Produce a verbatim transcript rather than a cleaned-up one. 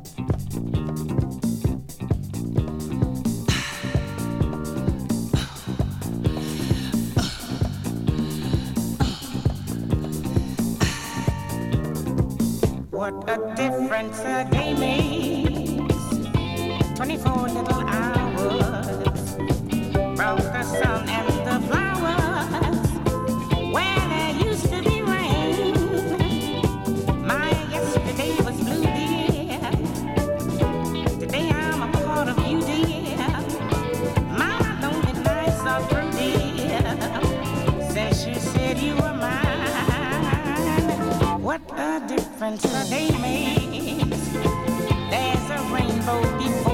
What a difference a day makes. twenty-four little hours brought the sun and the flowers where there used to be rain. My yesterday was blue, dear. Today I'm a part of you, dear. My lonely nights are through, dear, since you said you were mine. What a difference a day makes. There's a rainbow before